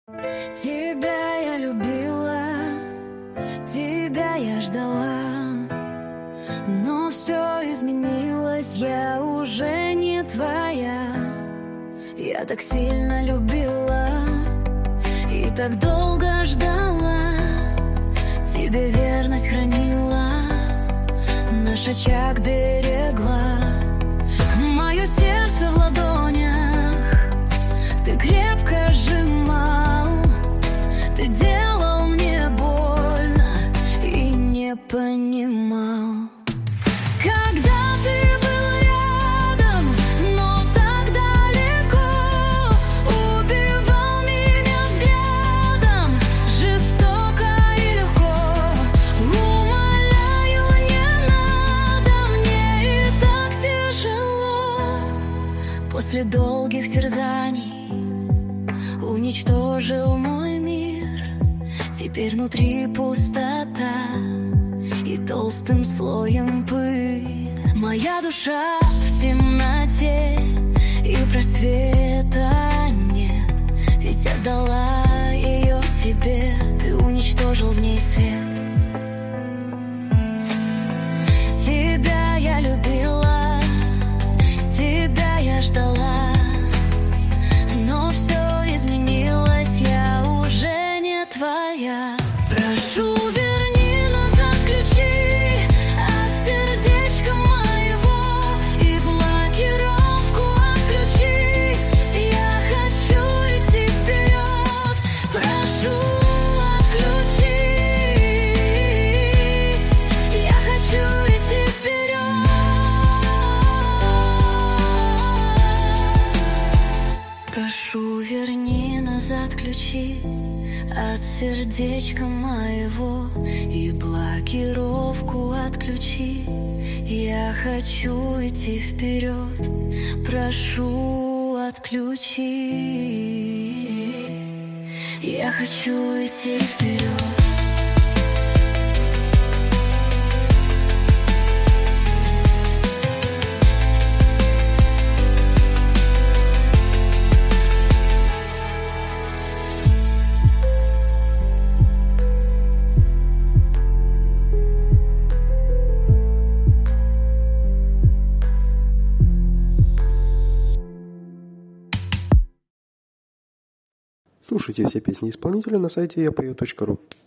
Тебя я любила, тебя я ждала, но все изменилось, я уже не твоя. Я так сильно любила и так долго ждала, тебе верность хранила, наш очаг берегла. Мое сердце в ладонях ты крепко сжимал, ты делал мне больно и не понимал. Когда ты был рядом, но так далеко, убивал меня взглядом, жестоко и легко. Умоляю, не надо, мне и так тяжело. После долгих терзаний уничтожил мой мир, теперь внутри пустота и толстым слоем пыль. Моя душа в темноте и просвета нет, ведь отдала ее тебе, ты уничтожил в ней свет. Тебя я любила, тебя я ждала, но все изменилось, я уже не твоя. Прошу, верни назад ключи от сердечка моего и блокировку отключи. Я хочу идти вперед, прошу, отключи. Я хочу идти вперед. Прошу, верни назад ключи от сердечка моего и блокировку отключи. Я хочу идти вперед, прошу, отключи. Я хочу идти вперед. Слушайте все песни исполнителя на сайте yapою.ru.